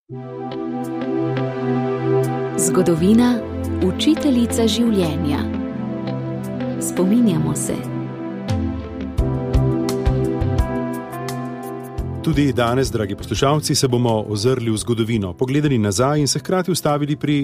Zgodovina, učiteljica življenja. Spominjamo se. Tudi danes, dragi poslušalci, se bomo ozrli v zgodovino, pogledali nazaj in se hkrati ustavili pri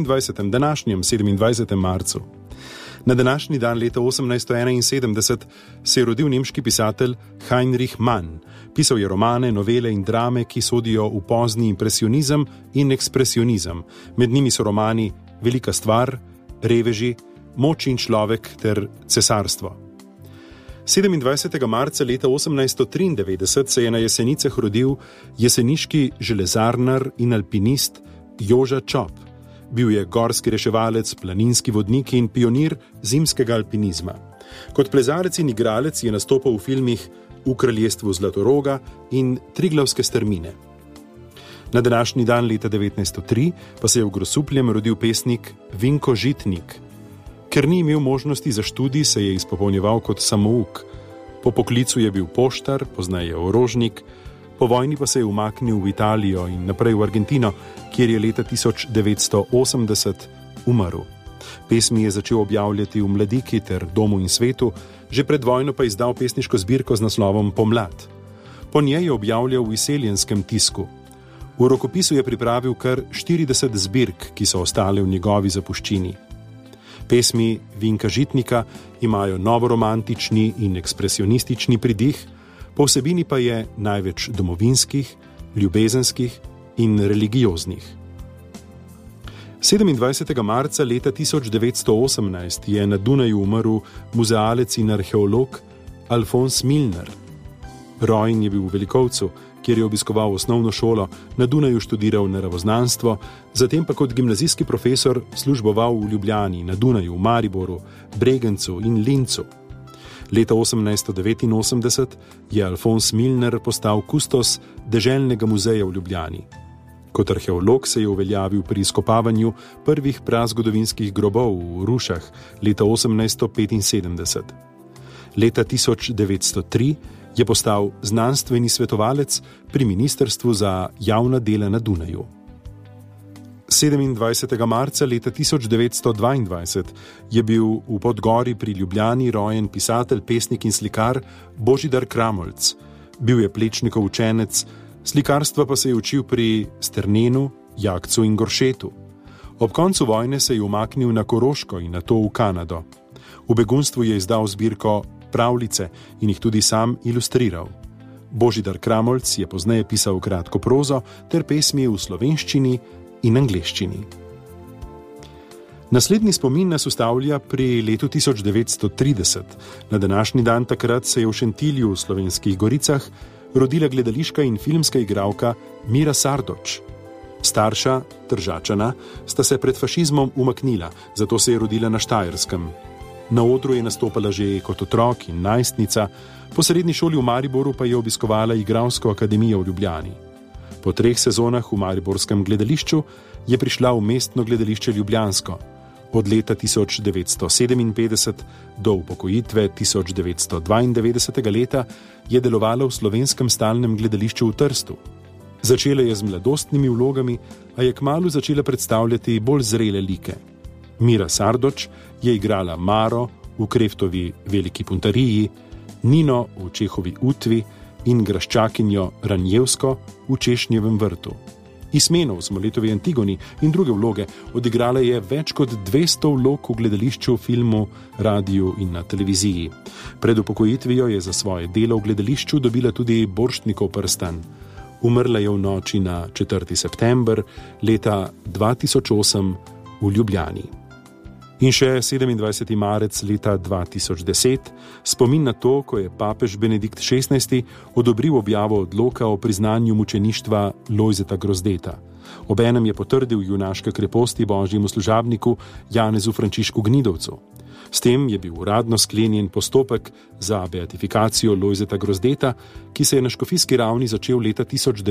27. marcu. Na današnji dan leta 1871 se je rodil nemški pisatelj Heinrich Mann. Pisal je romane, novele in drame, ki sodijo v pozni impresionizem in ekspresionizem. Med njimi so romani Velika stvar, Reveži, Moč in človek ter Cesarstvo. 27. marca leta 1893 se je na Jesenicah rodil jeseniški železarnar in alpinist Joža Čop. Bil je gorski reševalec, planinski vodnik in pionir zimskega alpinizma. Kot plezalec in igralec je nastopal v filmih V kraljestvu Zlatoroga in Triglavske strmine. Na današnji dan leta 1903 pa se je v Grosupljem rodil pesnik Vinko Žitnik. Ker ni imel možnosti za študij, se je izpopolnjeval kot samouk. Po poklicu je bil poštar, pozneje orožnik, po vojni pa se je umaknil v Italijo in naprej v Argentino, kjer je leta 1980 umrl. Pesmi je začel objavljati v Mladiki ter Domu in svetu, že pred vojno pa izdal pesniško zbirko z naslovom Pomlad. Po njej je objavljal v izseljenskem tisku. V rokopisu je pripravil kar 40 zbirk, ki so ostale v njegovi zapuščini. Pesmi Vinka Žitnika imajo novoromantični in ekspresionistični pridih, po vsebini pa je največ domovinskih, ljubezenskih in religioznih. 27. marca leta 1918 je na Dunaju umrl muzealec in arheolog Alfons Milner. Rojen je bil v Velikovcu, kjer je obiskoval osnovno šolo, na Dunaju študiral naravoznanstvo, zatem pa kot gimnazijski profesor služboval v Ljubljani, na Dunaju, v Mariboru, Bregencu in Lincu. Leta 1889 je Alfons Milner postal kustos deželnega muzeja v Ljubljani. Kot arheolog se je uveljavil pri izkopavanju prvih prazgodovinskih grobov v Rušah leta 1875. Leta 1903 je postal znanstveni svetovalec pri Ministrstvu za javna dela na Dunaju. 27. marca leta 1922 je bil v Podgori pri Ljubljani rojen pisatelj, pesnik in slikar Božidar Kramolc. Bil je Plečnikov učenec, slikarstva pa se je učil pri Sternenu, Jakcu in Goršetu. Ob koncu vojne se je umaknil na Koroško in nato v Kanado. V begunstvu je izdal zbirko pravljice in jih tudi sam ilustriral. Božidar Kramolc je pozneje pisal kratko prozo ter pesmi v slovenščini in angleščini. Naslednji spomin nas ustavlja pri letu 1930. Na današnji dan takrat se je v Šentilju v Slovenskih Goricah rodila gledališka in filmska igralka Mira Sardoč. Starša, Tržačana, sta se pred fašizmom umaknila, zato se je rodila na Štajerskem. Na odru je nastopala že kot otrok in najstnica, po srednji šoli v Mariboru pa je obiskovala igralsko akademijo v Ljubljani. Po 3 sezonah v mariborskem gledališču je prišla v mestno gledališče ljubljansko. Od leta 1957 do upokojitve 1992. leta je delovala v Slovenskem stalnem gledališču v Trstu. Začela je z mladostnimi vlogami, a je kmalu začela predstavljati bolj zrele like. Mira Sardoč je igrala Maro v Kreftovi Veliki puntariji, Nino v Čehovi Utvi in graščakinjo Ranjevsko v Češnjevem vrtu. Ismeno v Smoletovi Antigoni in druge vloge odigrala je več kot 200 vlog v gledališču, filmu, radiju in na televiziji. Pred upokojitvijo je za svoje delo v gledališču dobila tudi Borštnikov prstan. Umrla je v noči na 4. september leta 2008 v Ljubljani. In še 27. marec leta 2010, spomin na to, ko je papež Benedikt XVI odobril objavo odloka o priznanju mučeništva Lojzeta Grozdeta. Obenem je potrdil junaške kreposti božjemu služabniku Janezu Frančišku Gnidovcu. S tem je bil uradno sklenjen postopek za beatifikacijo Lojzeta Grozdeta, ki se je na škofijski ravni začel leta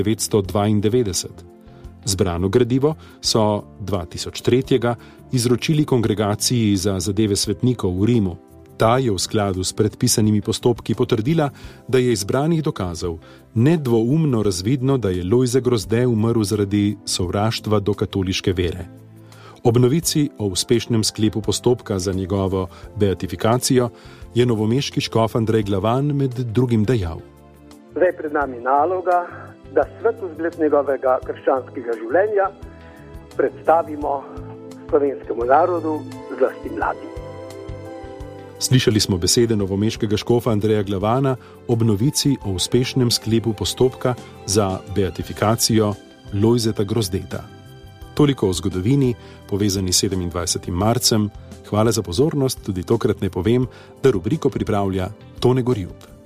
1992. Zbrano gradivo so 2003. izročili Kongregaciji za zadeve svetnikov v Rimu. Ta je v skladu s predpisanimi postopki potrdila, da je izbranih dokazov nedvoumno razvidno, da je Lojze Grozde umrl zaradi sovraštva do katoliške vere. Ob novici o uspešnem sklepu postopka za njegovo beatifikacijo je novomeški škof Andrej Glavan med drugim dejal: Zdaj je pred nami naloga, da svetozgled njegovega krščanskega življenja predstavimo slovenskemu narodu, zlasti mladim. Slišali smo besede novomeškega škofa Andreja Glavana ob novici o uspešnem sklepu postopka za beatifikacijo Lojzeta Grozdeta. Toliko o zgodovini, povezani s 27. marcem. Hvala za pozornost, tudi tokrat ne povem, da rubriko pripravlja Tone Gorjup.